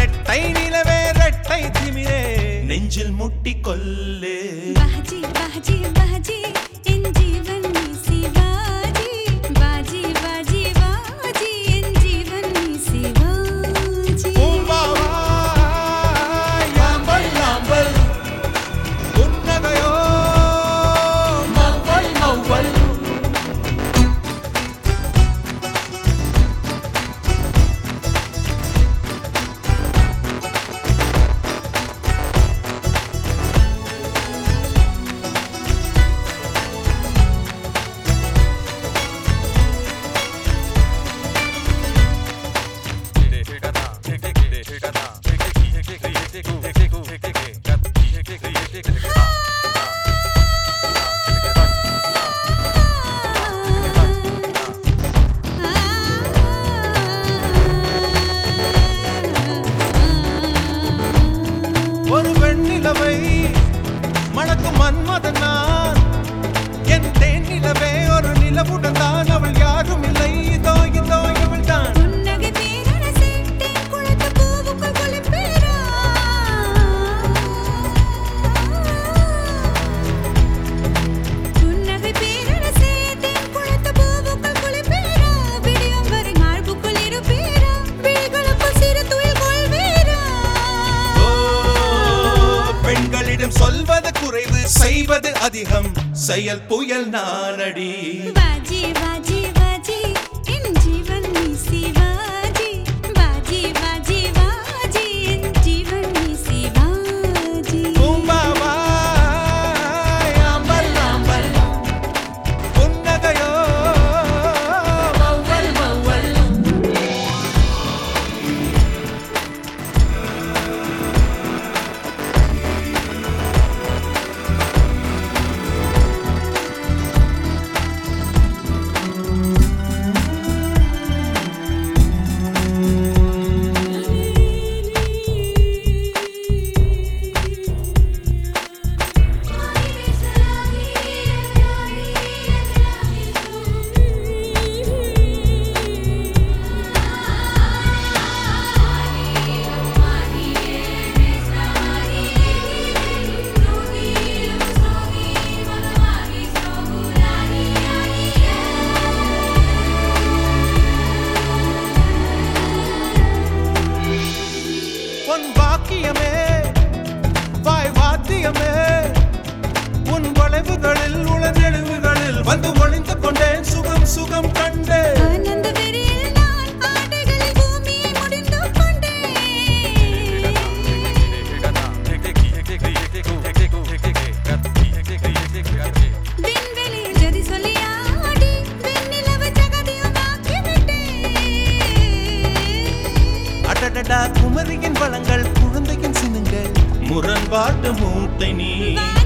ரெட்டை நிலவே ரெட்டை திமிரே நெஞ்சில் முட்டி கொல்லு बाजी बाजी बाजी इन जीवन में शिवाजी बाजी बाजी बाजी इन जीवन में शिवाजी பூம்பாவாய் யாம்பல் யாம்பல் புன்னகையோ மௌவல் மௌவல் ஒரு வெண்ணிலவை மணக்கும் மன்மதன் நான் என் தேனிலவே ஒரு நிலவுடன் தான் அவள் யாரும் இல்லை இதோ இதோ இவள் தான் புன்னகை பேரன சேட்டை குளத்து பூவுக்குள் குளிப்பேரா புன்னகை பேரன சேட்டை குளத்து பூவுக்குள் குளிப்பேரா விடியும் வரை மார்புக்குள் இருப்பேரா விழிகளுக்குள் சிறு துயில் கொள்வேரா பெண்களிடம் சொல்வது குறைவு செய்வது அதிகம் செயல் புயல் நானடி बाजी बाजी बाजी इन जीवन में शिवाजी बाजी बाजी बाजी इन जीवन में शिवाजी பூம்பாவாய் ஆம்பல் ஆம்பல் புன்னகையோ மௌவல் மௌவல் உன் வாக்கியமே வாய் வாத்தியமே உன் வளைவுகளில் உளநெழுவுகளில் வந்து ஒளிந்து கொண்டேன் சுகம் சுகம் கண்டேன் ஆனந்த வெறியில் நான் ஆடைகளில் பூமியை முடிந்து கொண்டேன் விண்வெளியில் ஜதி சொல்லி ஆடி வெண்ணிலவு ஜகதியும் ஆக்கிவிட்டேன் அடடடா குமரியின் வளங்கள் குழந்தையின் சினுங்கள் முரண்பாட்டு மூட்டை நீ